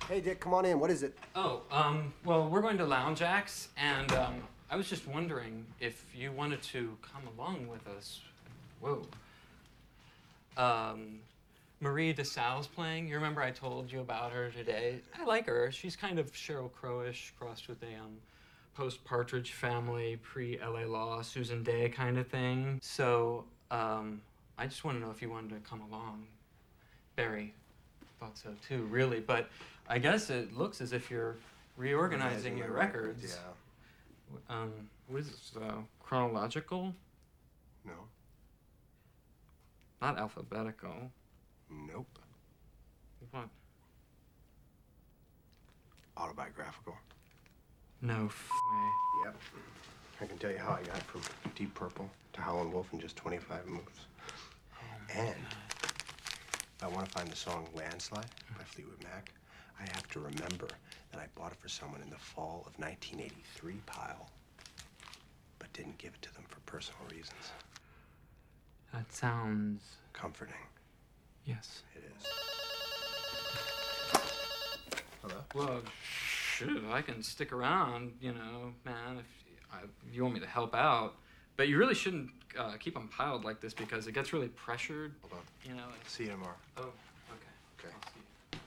Hey, Dick, come on in. What is it? Well, we're going to Lounge Acts, and I was just wondering if you wanted to come along with us. Whoa. Um, Marie DeSalle's playing. You remember I told you about her today? I like her. She's kind of Sheryl Crow-ish, crossed with a post-Partridge Family, pre-LA Law, Susan Day kind of thing. So, I just want to know if you wanted to come along. Barry thought so too, really, but I guess it looks as if you're reorganizing your records. Yeah. What is this, chronological? No. Not alphabetical. Nope. What? Autobiographical. No way. Yep. I can tell you how I got from Deep Purple to Howlin' Wolf in just 25 moves. And if I want to find the song Landslide by Fleetwood Mac, I have to remember that I bought it for someone in the fall of 1983, pile, but didn't give it to them for personal reasons. That sounds Comforting. yes. It is. Hello? Well, shoot, I can stick around, man, if you want me to help out. But you really shouldn't keep them piled like this because it gets really pressured. Hold on. And- See you tomorrow. Oh, okay. Okay. I'll see you.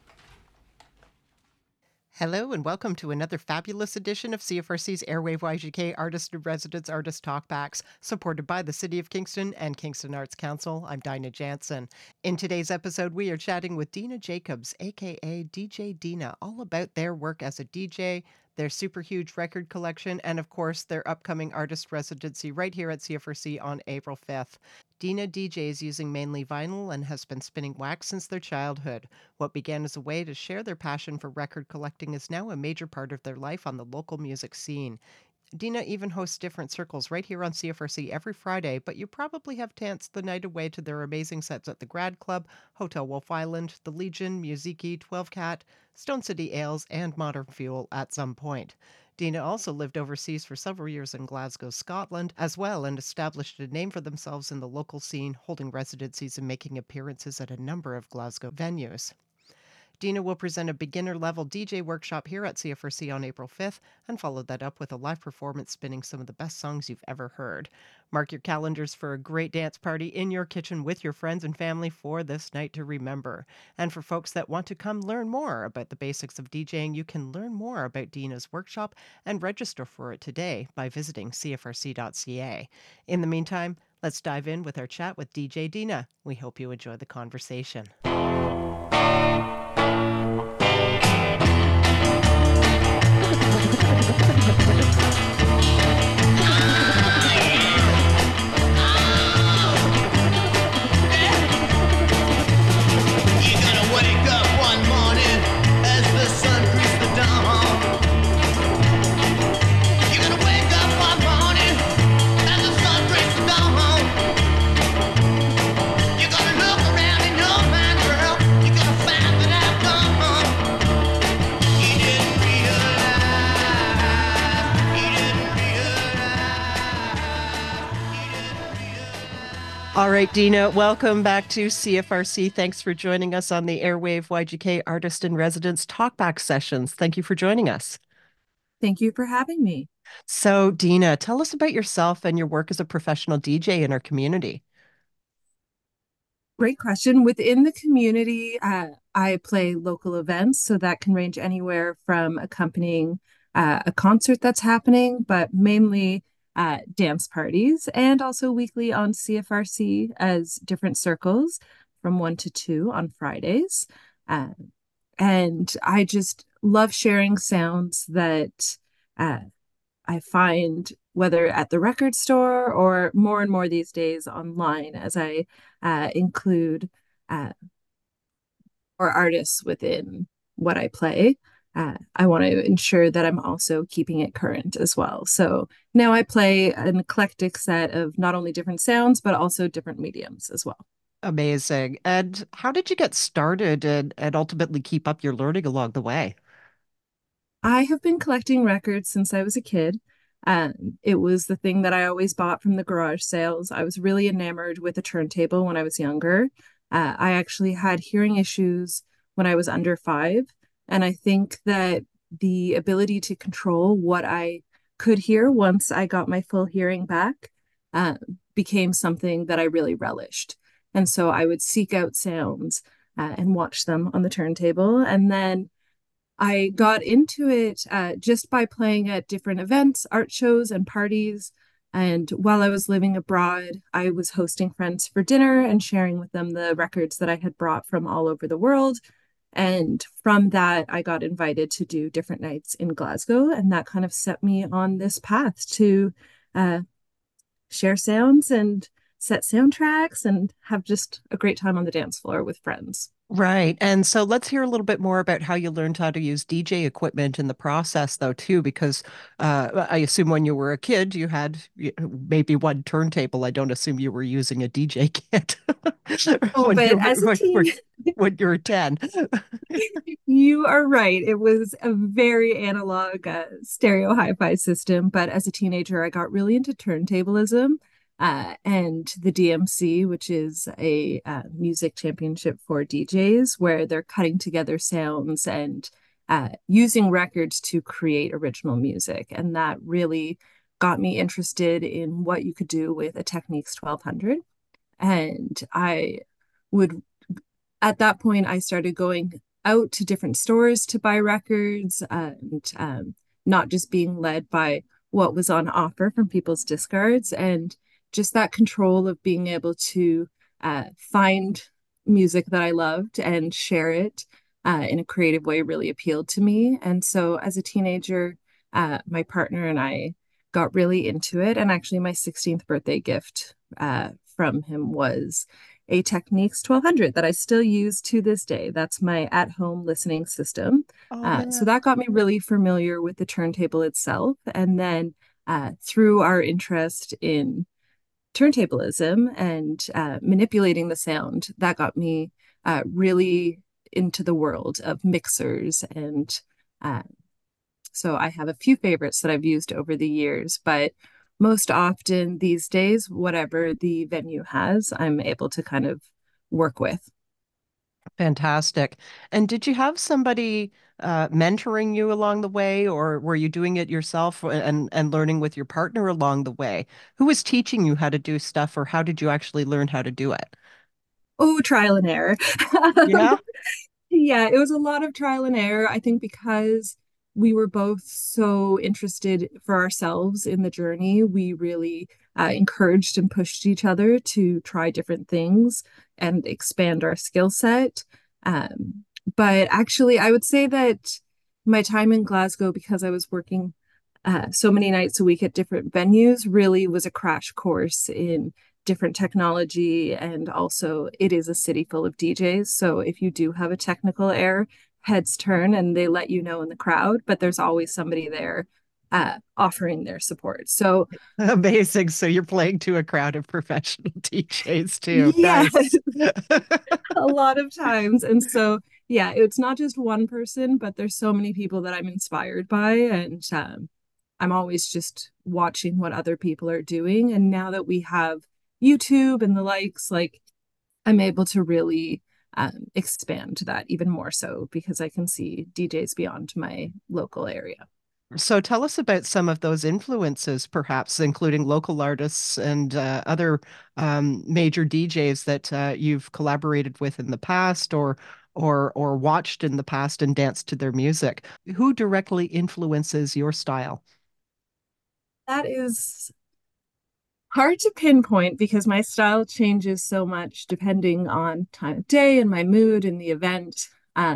Hello and welcome to another fabulous edition of CFRC's Airwave YGK Artist in Residence Artist Talkbacks, supported by the City of Kingston and Kingston Arts Council. I'm Dinah Jansen. In today's episode, we are chatting with Dina Jacobs, aka DJ Dina, all about their work as a DJ, their super huge record collection, and of course, their upcoming artist residency right here at CFRC on April 5th. Dina DJs using mainly vinyl and has been spinning wax since their childhood. What began as a way to share their passion for record collecting is now a major part of their life on the local music scene. Dina even hosts different circles right here on CFRC every Friday, but you probably have danced the night away to their amazing sets at the Grad Club, Hotel Wolf Island, the Legion, Musiki, 12 Cat, Stone City Ales, and Modern Fuel at some point. Dina also lived overseas for several years in Glasgow, Scotland, as well, and established a name for themselves in the local scene, holding residencies and making appearances at a number of Glasgow venues. Dina will present a beginner-level DJ workshop here at CFRC on April 5th and follow that up with a live performance spinning some of the best songs you've ever heard. Mark your calendars for a great dance party in your kitchen with your friends and family for this night to remember. And for folks that want to come learn more about the basics of DJing, you can learn more about Dina's workshop and register for it today by visiting cfrc.ca. In the meantime, let's dive in with our chat with DJ Dina. We hope you enjoy the conversation. You're gonna wake up one morning as the sun greets the dawn. You're gonna wake up one morning as the sun greets the dawn. You're gonna look around in your mind, girl. You're gonna find that I've gone. You didn't realize. All right, Dina, welcome back to CFRC. Thanks for joining us on the Airwave YGK Artist in Residence Talkback sessions. Thank you for joining us. Thank you for having me. So, Dina, tell us about yourself and your work as a professional DJ in our community. Great question. Within the community, I play local events, so that can range anywhere from accompanying a concert that's happening, but mainly dance parties, and also weekly on CFRC as different circles from 1 to 2 on Fridays. And I just love sharing sounds that I find, whether at the record store or more and more these days online, as I include more artists within what I play. I want to ensure that I'm also keeping it current as well. So now I play an eclectic set of not only different sounds, but also different mediums as well. Amazing. And how did you get started and ultimately keep up your learning along the way? I have been collecting records since I was a kid. It was the thing that I always bought from the garage sales. I was really enamored with a turntable when I was younger. I actually had hearing issues when I was under 5. And I think that the ability to control what I could hear once I got my full hearing back uh, became something that I really relished. And so I would seek out sounds and watch them on the turntable. And then I got into it just by playing at different events, art shows, and parties. And while I was living abroad, I was hosting friends for dinner and sharing with them the records that I had brought from all over the world. And from that, I got invited to do different nights in Glasgow. And that kind of set me on this path to uh, share sounds and set soundtracks and have just a great time on the dance floor with friends. Right. And so let's hear a little bit more about how you learned how to use DJ equipment in the process, though, too, because I assume when you were a kid, you had maybe one turntable. I don't assume you were using a DJ kit Oh, when but you as a teen, when you were 10. you are right. It was a very analog stereo hi-fi system, but as a teenager, I got really into turntablism and the DMC, which is a music championship for DJs, where they're cutting together sounds and using records to create original music. And that really got me interested in what you could do with a Technics 1200. And I would at that point, I started going out to different stores to buy records and not just being led by what was on offer from people's discards. And just that control of being able to find music that I loved and share it in a creative way really appealed to me. And so as a teenager, my partner and I got really into it. And actually, my 16th birthday gift from him was a Technics 1200 that I still use to this day. That's my at-home listening system. Oh, So man. that got me really familiar with the turntable itself. And then through our interest in turntablism and manipulating the sound, that got me really into the world of mixers. And so I have a few favorites that I've used over the years, but most often these days, whatever the venue has, I'm able to kind of work with. Fantastic. And did you have somebody mentoring you along the way, or were you doing it yourself and learning with your partner along the way? Who was teaching you how to do stuff, or how did you actually learn how to do it? Oh, trial and error. Yeah. Yeah, it was a lot of trial and error. I think because we were both so interested for ourselves in the journey, we really encouraged and pushed each other to try different things and expand our skill set. But actually, I would say that my time in Glasgow, because I was working so many nights a week at different venues, really was a crash course in different technology. And also, it is a city full of DJs. So if you do have a technical error, heads turn and they let you know in the crowd, but there's always somebody there offering their support. So, Amazing. So you're playing to a crowd of professional DJs too. yeah, Nice. a lot of times. And so, yeah, it's not just one person, but there's so many people that I'm inspired by. And I'm always just watching what other people are doing. And now that we have YouTube and the likes, like I'm able to really expand that even more so because I can see DJs beyond my local area. So tell us about some of those influences, perhaps including local artists and other major DJs that you've collaborated with in the past or watched in the past and danced to their music. Who directly influences your style? That is hard to pinpoint because my style changes so much depending on time of day and my mood and the event.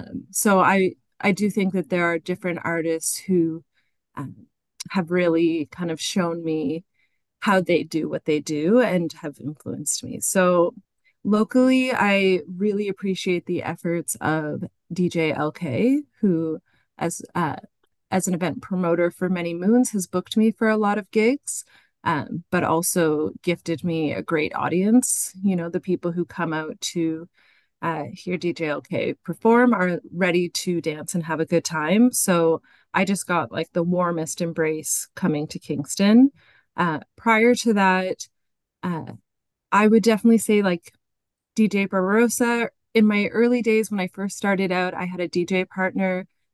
So I do think that there are different artists who um, have really kind of shown me how they do what they do and have influenced me. So locally, I really appreciate the efforts of DJ LK, who as as an event promoter for many moons has booked me for a lot of gigs. But also gifted me a great audience. You know, the people who come out to hear DJ LK perform are ready to dance and have a good time. So I just got like the warmest embrace coming to Kingston. Prior to that, uh, I would definitely say like DJ Barbarossa. In my early days when I first started out, I had a DJ partner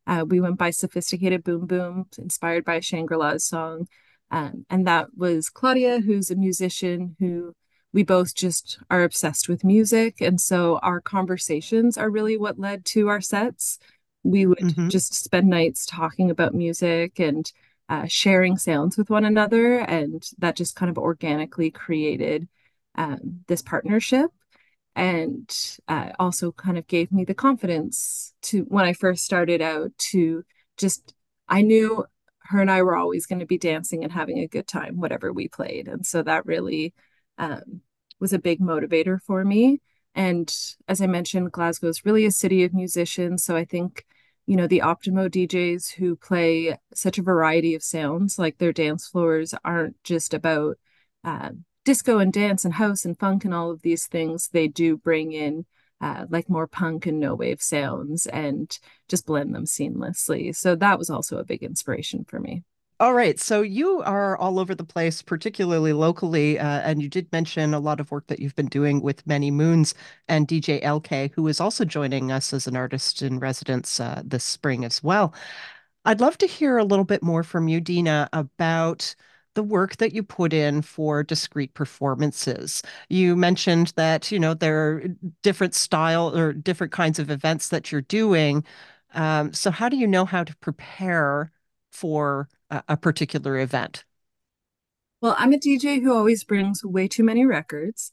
We went by Sophisticated Boom Boom, inspired by a Shangri-La's song. And that was Claudia, who's a musician who we both just are obsessed with music. And so our conversations are really what led to our sets. We would Hmm. just spend nights talking about music and sharing sounds with one another. And that just kind of organically created this partnership and also kind of gave me the confidence to when I first started out to just I knew her and I were always going to be dancing and having a good time whatever we played, and so that really um, was a big motivator for me. And as I mentioned, Glasgow is really a city of musicians, so I think the Optimo DJs who play such a variety of sounds, like their dance floors aren't just about disco and dance and house and funk and all of these things. They do bring in like more punk and no wave sounds and just blend them seamlessly. So that was also a big inspiration for me. All right, so you are all over the place, particularly locally, and you did mention a lot of work that you've been doing with Many Moons and DJ LK, who is also joining us as an artist in residence this spring as well. I'd love to hear a little bit more from you, Dina, about the work that you put in for discrete performances. You mentioned that, there are different style or different kinds of events that you're doing. So how do you know how to prepare for a particular event? Well, I'm a DJ who always brings way too many records.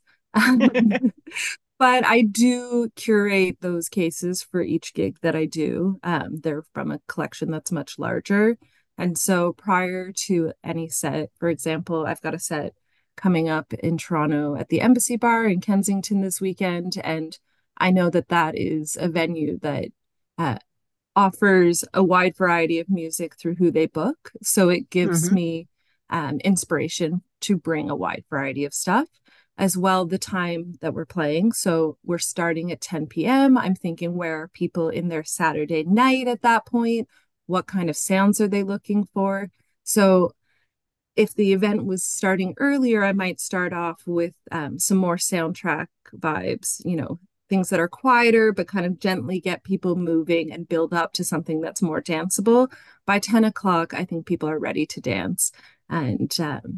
But I do curate those cases for each gig that I do. They're from a collection that's much larger. And so prior to any set, for example, I've got a set coming up in Toronto at the Embassy Bar in Kensington this weekend. And I know that that is a venue that uh, offers a wide variety of music through who they book. So it gives Hmm. me inspiration to bring a wide variety of stuff, as well the time that we're playing. So we're starting at 10 p.m. I'm thinking, where are people in their Saturday night at that point? What kind of sounds are they looking for? So if the event was starting earlier, I might start off with some more soundtrack vibes, things that are quieter, but kind of gently get people moving and build up to something that's more danceable. By 10 o'clock, I think people are ready to dance. And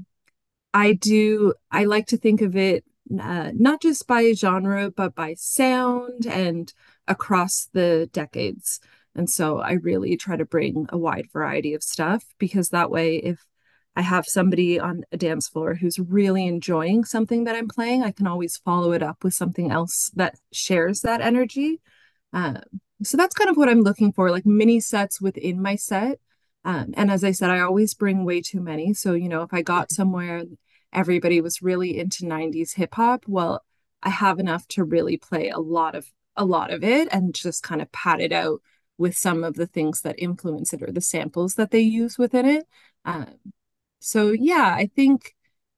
I like to think of it not just by genre, but by sound and across the decades. And so I really try to bring a wide variety of stuff because that way, if I have somebody on a dance floor who's really enjoying something that I'm playing, I can always follow it up with something else that shares that energy. Um, so that's kind of what I'm looking for, like mini sets within my set. And as I said, I always bring way too many. So, if I got somewhere, everybody was really into 90s hip hop, well, I have enough to really play a lot of it and just kind of pad it out with some of the things that influence it or the samples that they use within it. Um, so yeah, I think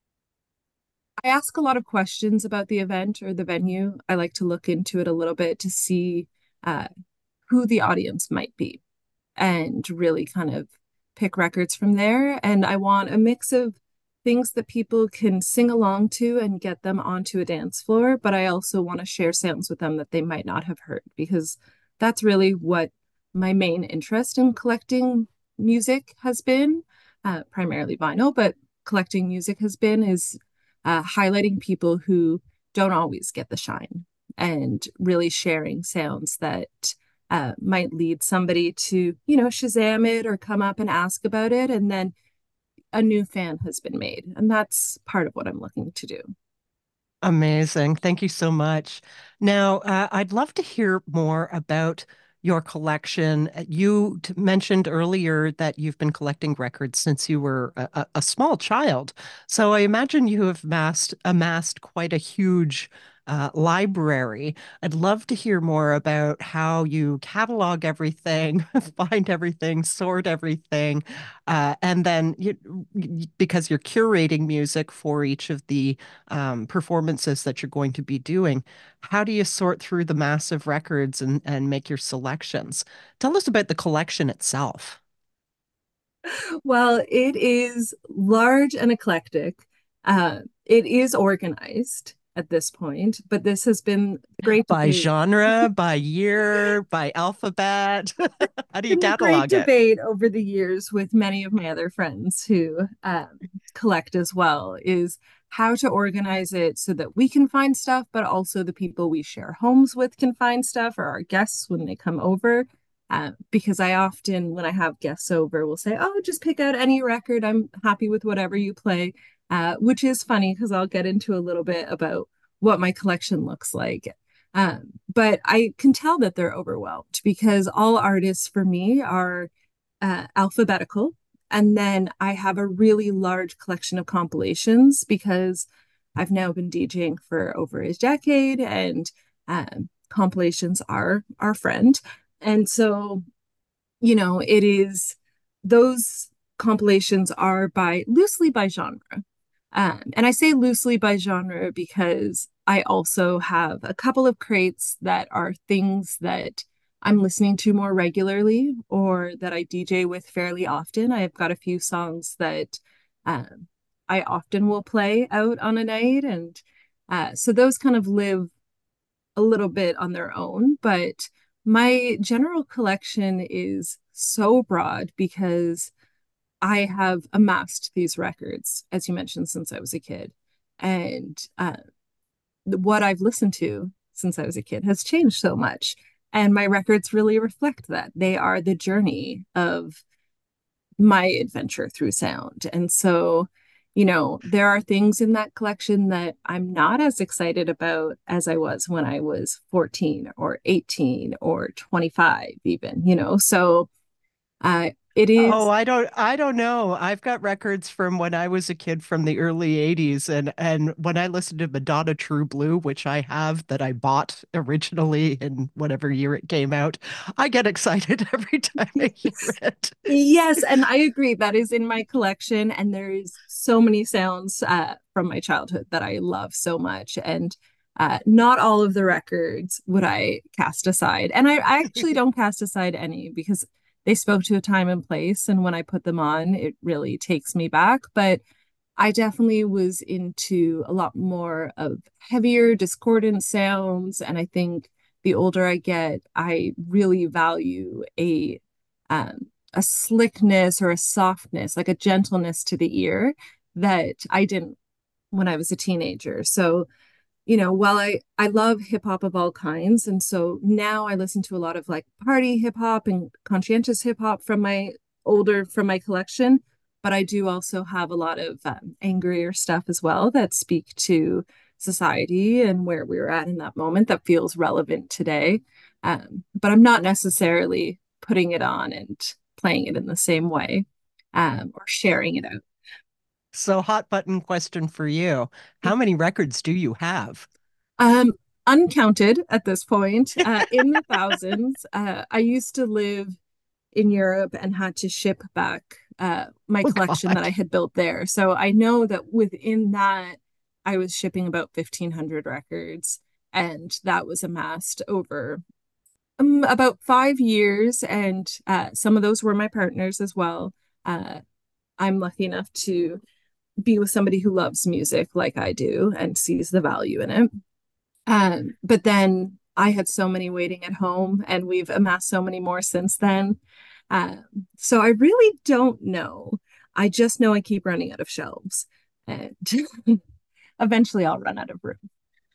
I ask a lot of questions about the event or the venue. I like to look into it a little bit to see uh, who the audience might be and really kind of pick records from there. And I want a mix of things that people can sing along to and get them onto a dance floor, but I also want to share sounds with them that they might not have heard because that's really what my main interest in collecting music has been, primarily vinyl, but collecting music has been is highlighting people who don't always get the shine and really sharing sounds that might lead somebody to, Shazam it or come up and ask about it. And then a new fan has been made. And that's part of what I'm looking to do. Amazing. Thank you so much. Now, I'd love to hear more about your collection. You mentioned earlier that you've been collecting records since you were a small child. So I imagine you have amassed quite a huge library. I'd love to hear more about how you catalog everything, find everything, sort everything, and then because you're curating music for each of the performances that you're going to be doing, how do you sort through the massive records and make your selections? Tell us about the collection itself. Well, it is large and eclectic. It is organized. at this point, but this has been a great By debate. genre, by year, by alphabet? How do you Been a great catalog it? debate over the years with many of my other friends who collect as well, is how to organize it so that we can find stuff, but also the people we share homes with can find stuff, or our guests when they come over. Because I often, when I have guests over, will say, "Oh, just pick out any record. I'm happy with whatever you play," which is funny because I'll get into a little bit about what my collection looks like. But I can tell that they're overwhelmed because all artists for me are alphabetical. And then I have a really large collection of compilations because I've now been DJing for over a decade, and compilations are our friend. And so, it is, those compilations are by loosely by genre. And I say loosely by genre because I also have a couple of crates that are things that I'm listening to more regularly or that I DJ with fairly often. I've got a few songs that um, I often will play out on a night. And so those kind of live a little bit on their own. But my general collection is so broad because I have amassed these records, as you mentioned, since I was a kid. And what I've listened to since I was a kid has changed so much. And my records really reflect that. They are the journey of my adventure through sound. And so, there are things in that collection that I'm not as excited about as I was when I was 14 or 18 or 25, even. So it Oh, is. I don't know. I've got records from when I was a kid from the early 80s, and when I listened to Madonna True Blue, which I have that I bought originally in whatever year it came out, I get excited every time I hear it. Yes, and I agree. That is in my collection, and there's so many sounds from my childhood that I love so much. And not all of the records would I cast aside, and I actually don't cast aside any because they spoke to a time and place, and when I put them on, it really takes me back. But I definitely was into a lot more of heavier, discordant sounds, and I think the older I get, I really value a slickness or a softness, like a gentleness to the ear that I didn't when I was a teenager. So, while I love hip hop of all kinds, and so now I listen to a lot of like party hip hop and conscientious hip hop from my collection, but I do also have a lot of angrier stuff as well that speak to society and where we're at in that moment that feels relevant today. But I'm not necessarily putting it on and playing it in the same way, or sharing it out. So, hot button question for you. How many records do you have? Um, Uncounted at this point, in the thousands. I used to live in Europe and had to ship back my Oh, collection that God. I had built there. So I know that within that, I was shipping about 1,500 records, and that was amassed over about 5 years. And some of those were my partners as well. Uh, I'm lucky enough to be with somebody who loves music like I do and sees the value in it. But then I had so many waiting at home, and we've amassed so many more since then. Um, so I really don't know. I just know I keep running out of shelves, and eventually I'll run out of room.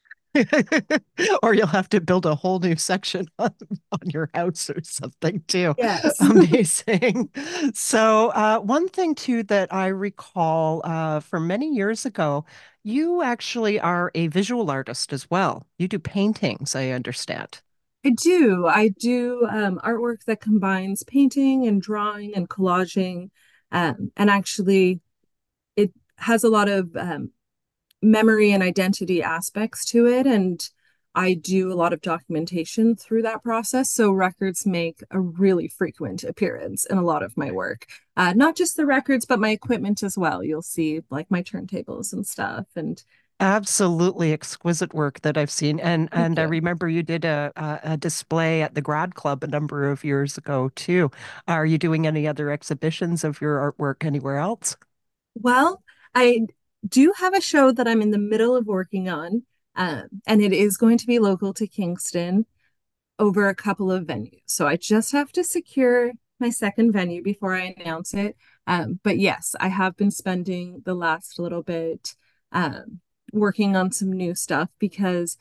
Or you'll have to build a whole new section on your house or something too. Yes. Amazing. So, one thing too that I recall from many years ago, you actually are a visual artist as well. You do paintings, I understand. I do. I do artwork that combines painting and drawing and collaging. And actually, it has a lot of memory and identity aspects to it. And I do a lot of documentation through that process. So records make a really frequent appearance in a lot of my work. Not just the records, but my equipment as well. You'll see like my turntables and stuff. And Absolutely exquisite work that I've seen. And thank I you. remember you did a display at the Grad Club a number of years ago too. Are you doing any other exhibitions of your artwork anywhere else? Well, I do have a show that I'm in the middle of working on. And it is going to be local to Kingston over a couple of venues. So I just have to secure my second venue before I announce it. But yes, I have been spending the last little bit um, working on some new stuff because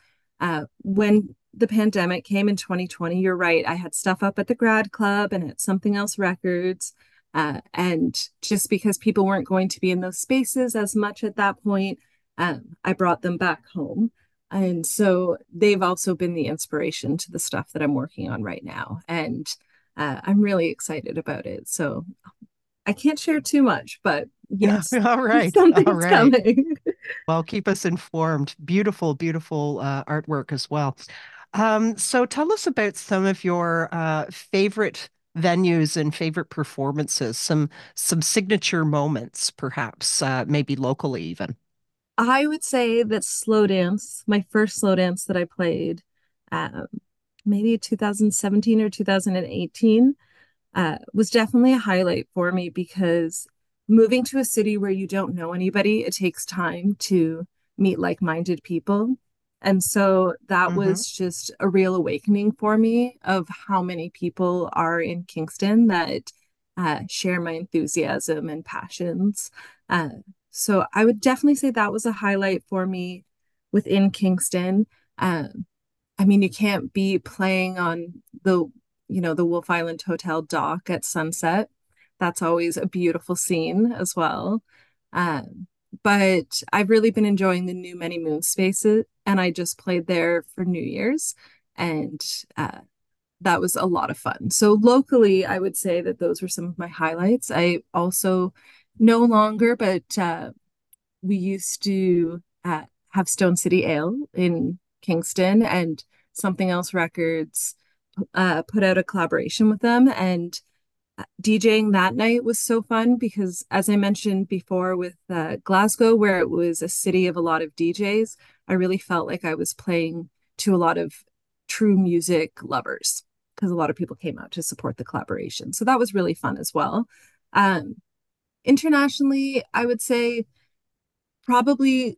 when the pandemic came in 2020, you're right, I had stuff up at the Grad Club and at Something Else Records. And just because people weren't going to be in those spaces as much at that point, I brought them back home. And so they've also been the inspiration to the stuff that I'm working on right now. And I'm really excited about it. So I can't share too much, but yes, All right. All something's right. coming. Well, keep us informed. Beautiful, beautiful artwork as well. So tell us about some of your favorite venues and favorite performances, some signature moments, perhaps, maybe locally even. I would say that slow dance, my first slow dance that I played, um, maybe 2017 or 2018, was definitely a highlight for me because moving to a city where you don't know anybody, it takes time to meet like-minded people. And so that Hmm. was just a real awakening for me of how many people are in Kingston that share my enthusiasm and passions. Uh, so I would definitely say that was a highlight for me within Kingston. Um, I mean, you can't be playing on the Wolf Island Hotel dock at sunset. That's always a beautiful scene as well. Um, but I've really been enjoying the new Many Moon spaces, and I just played there for New Year's, and that was a lot of fun. So locally, I would say that those were some of my highlights. I also no longer, but we used to have Stone City Ale in Kingston, and Something Else Records put out a collaboration with them. And DJing that night was so fun because, as I mentioned before, with Glasgow, where it was a city of a lot of DJs, I really felt like I was playing to a lot of true music lovers because a lot of people came out to support the collaboration. So that was really fun as well. Um, Internationally, I would say probably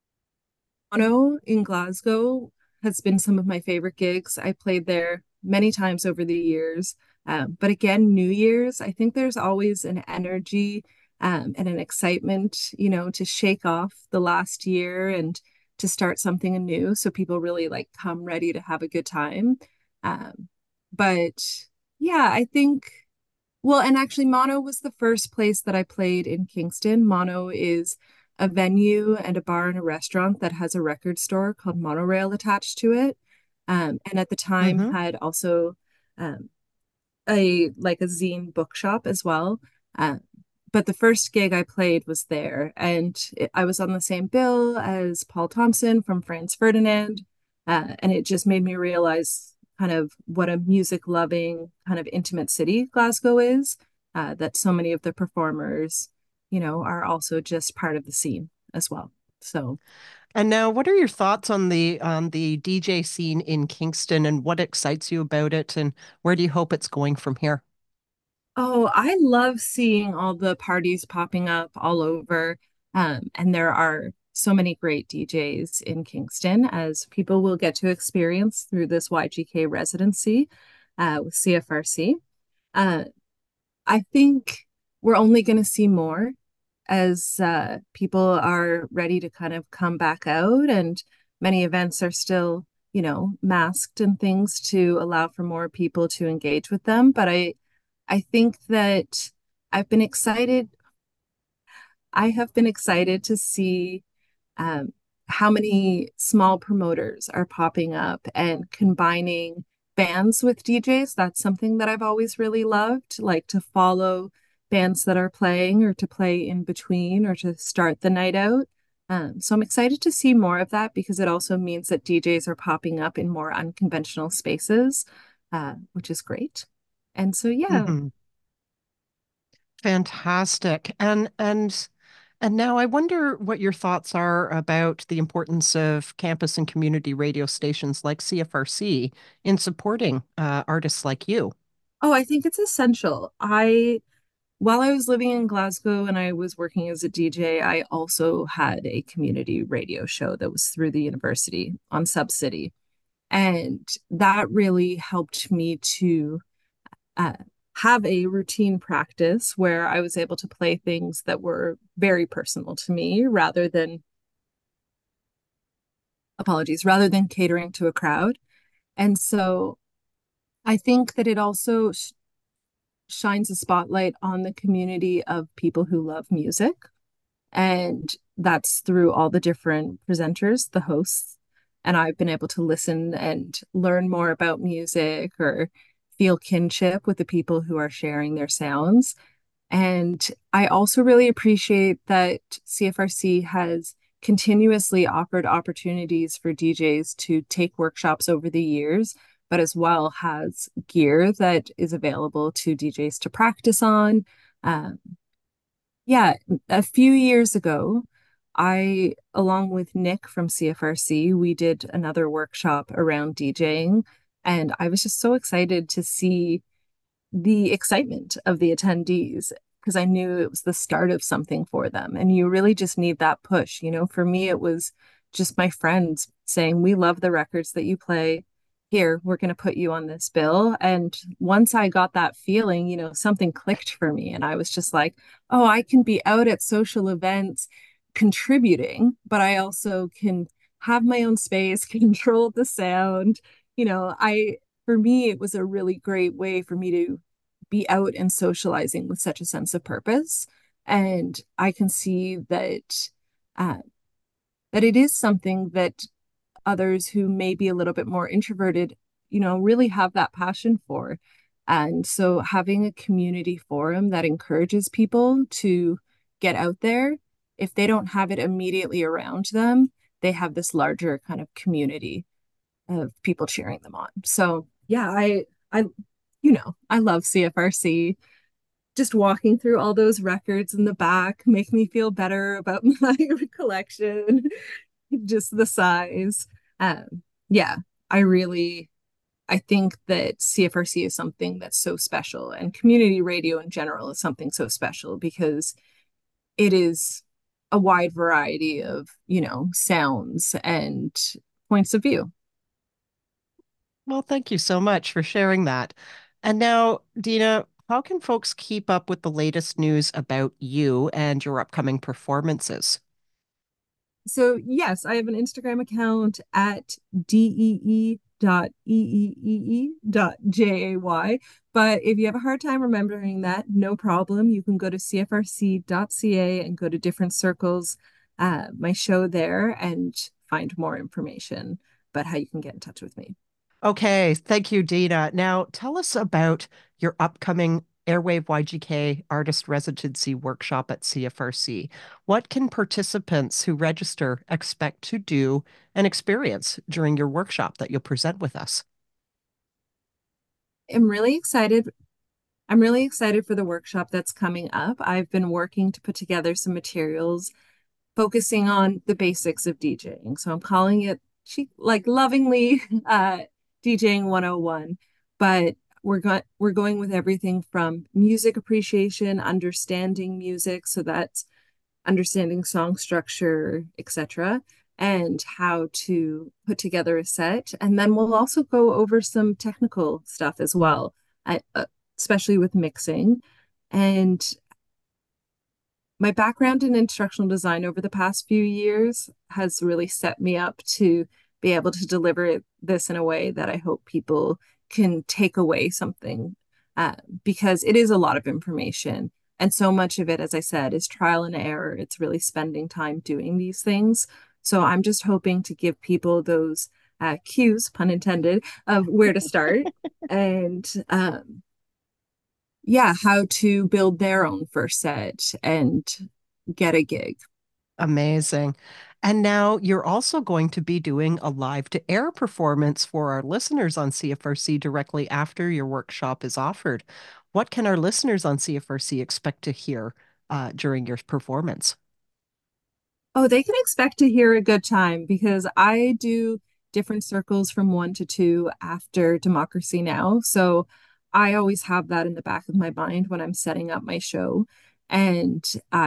Mono in Glasgow has been some of my favorite gigs. I played there many times over the years. But again, New Year's, I think there's always an energy and an excitement, to shake off the last year and to start something anew. So people really like come ready to have a good time. Um, but yeah, I think, well, and actually, Mono was the first place that I played in Kingston. Mono is a venue and a bar and a restaurant that has a record store called Monorail attached to it. And at the time Hmm. had also um, a zine bookshop as well. Uh, but the first gig I played was there, and I was on the same bill as Paul Thompson from Franz Ferdinand, and it just made me realize kind of what a music loving, kind of intimate city Glasgow is. That so many of the performers, are also just part of the scene as well. So And now, what are your thoughts on the DJ scene in Kingston and what excites you about it, and where do you hope it's going from here? Oh, I love seeing all the parties popping up all over. And there are so many great DJs in Kingston, as people will get to experience through this YGK residency with CFRC. Uh, I think we're only going to see more as people are ready to kind of come back out, and many events are still, masked and things to allow for more people to engage with them. But I think that I've been excited. I have been excited to see um, how many small promoters are popping up and combining bands with DJs. That's something that I've always really loved, like to follow bands that are playing or to play in between or to start the night out. So I'm excited to see more of that because it also means that DJs are popping up in more unconventional spaces, which is great. And so, yeah. Hmm. Fantastic. And now I wonder what your thoughts are about the importance of campus and community radio stations like CFRC in supporting artists like you. Oh, I think it's essential. I while I was living in Glasgow and I was working as a DJ, I also had a community radio show that was through the university on Subcity. And that really helped me to uh, have a routine practice where I was able to play things that were very personal to me rather than, apologies, rather than catering to a crowd. And so I think that it also shines a spotlight on the community of people who love music. And that's through all the different presenters, the hosts. And I've been able to listen and learn more about music or feel kinship with the people who are sharing their sounds. And I also really appreciate that CFRC has continuously offered opportunities for DJs to take workshops over the years, but as well has gear that is available to DJs to practice on. Um, yeah, a few years ago, I, along with Nick from CFRC, we did another workshop around DJing, and I was just so excited to see the excitement of the attendees because I knew it was the start of something for them. And you really just need that push. You know, for me, it was just my friends saying, "We love the records that you play. Here, we're going to put you on this bill." And once I got that feeling, something clicked for me. And I was just like, oh, I can be out at social events contributing, but I also can have my own space, control the sound. For me, it was a really great way for me to be out and socializing with such a sense of purpose. And I can see uh, that it is something that others who may be a little bit more introverted, really have that passion for. And so having a community forum that encourages people to get out there, if they don't have it immediately around them, they have this larger kind of community of people cheering them on. So yeah, I love CFRC. Just walking through all those records in the back make me feel better about my collection, just the size. Yeah, I think that CFRC is something that's so special, and community radio in general is something so special because it is a wide variety of, sounds and points of view. Well, thank you so much for sharing that. And now, Dina, how can folks keep up with the latest news about you and your upcoming performances? So yes, I have an Instagram account at dee.eeee.jay. But if you have a hard time remembering that, no problem. You can go to cfrc.ca and go to different circles, my show there, and find more information about how you can get in touch with me. Okay, thank you, Dina. Now, tell us about your upcoming Airwave YGK Artist Residency Workshop at CFRC. What can participants who register expect to do and experience during your workshop that you'll present with us? I'm really excited. I'm really excited for the workshop that's coming up. I've been working to put together some materials focusing on the basics of DJing. So I'm calling it like lovingly DJing 101, but we're going with everything from music appreciation, understanding music, so that's understanding song structure, etc., and how to put together a set. And then we'll also go over some technical stuff as well, especially with mixing. And my background in instructional design over the past few years has really set me up to be able to deliver this in a way that I hope people can take away something, because it is a lot of information. And so much of it, as I said, is trial and error. It's really spending time doing these things. So I'm just hoping to give people those cues, pun intended, of where to start and yeah, how to build their own first set and get a gig. Amazing. And now you're also going to be doing a live to air performance for our listeners on CFRC directly after your workshop is offered. What can our listeners on CFRC expect to hear during your performance? Oh, they can expect to hear a good time because I do different circles from 1 to 2 after Democracy Now! So I always have that in the back of my mind when I'm setting up my show. And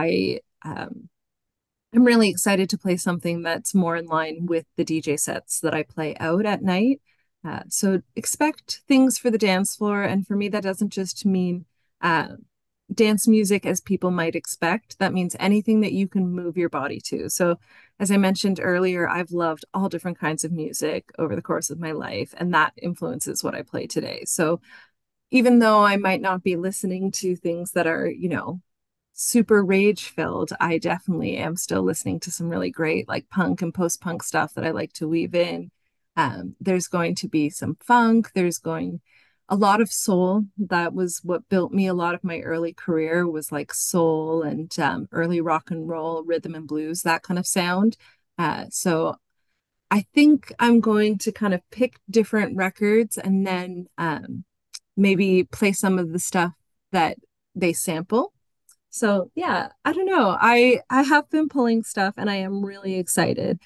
I'm really excited to play something that's more in line with the DJ sets that I play out at night. So expect things for the dance floor. And for me, that doesn't just mean uh, dance music as people might expect. That means anything that you can move your body to. So, as I mentioned earlier, I've loved all different kinds of music over the course of my life, and that influences what I play today. So, even though I might not be listening to things that are, super rage filled, I definitely am still listening to some really great like punk and post punk stuff that I like to weave in. There's going to be some funk, there's going a lot of soul. That was what built me. A lot of my early career was like soul and early rock and roll, rhythm and blues, that kind of sound. So I think I'm going to kind of pick different records and then maybe play some of the stuff that they sample. So yeah, I don't know. I have been pulling stuff and I am really excited.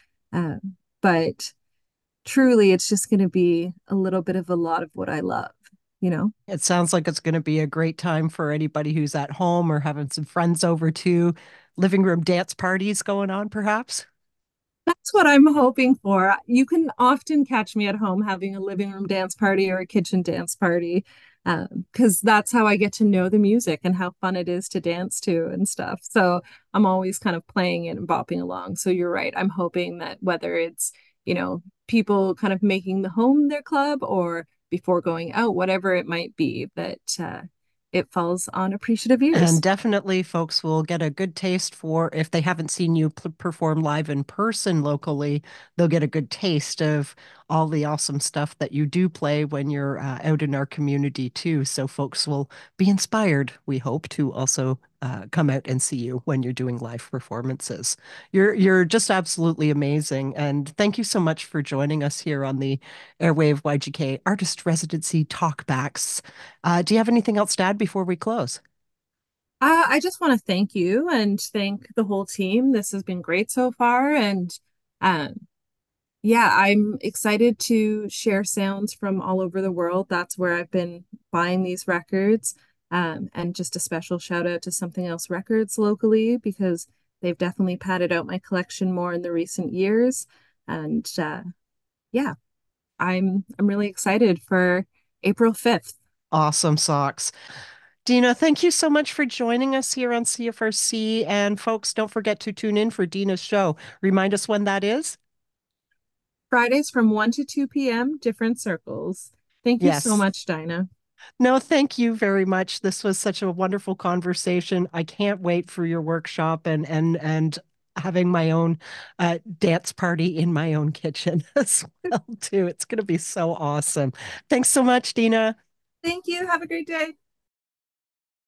But truly it's just going to be a little bit of a lot of what I love, you know? It sounds like it's going to be a great time for anybody who's at home or having some friends over too. Living room dance parties going on, perhaps? That's what I'm hoping for. You can often catch me at home having a living room dance party or a kitchen dance party, because that's how I get to know the music and how fun it is to dance to and stuff. So I'm always kind of playing it and bopping along. So you're right. I'm hoping that whether it's, people kind of making the home their club or before going out, whatever it might be, that it falls on appreciative And ears. definitely, folks will get a good taste for if they haven't seen you perform live in person locally, they'll get a good taste of all the awesome stuff that you do play when you're out in our community too. So folks will be inspired, we hope, to also come out and see you when you're doing live performances. You're just absolutely amazing, and thank you so much for joining us here on the Airwave YGK Artist Residency Talkbacks. Do you have anything else to add before we close? I just want to thank you and thank the whole team. This has been great so far. And um, yeah, I'm excited to share sounds from all over the world. That's where I've been buying these records. And just a special shout out to Something Else Records locally because they've definitely padded out my collection more in the recent years. And yeah, I'm really excited for April 5th. Awesome socks. Dina, thank you so much for joining us here on CFRC. And folks, don't forget to tune in for Dina's show. Remind us when that is. Fridays from 1 to 2 p.m., different circles. Thank you so Yes. much, Dinah. No, thank you very much. This was such a wonderful conversation. I can't wait for your workshop and having my own dance party in my own kitchen as well too. It's going to be so awesome. Thanks so much, Dina. Thank you. Have a great day.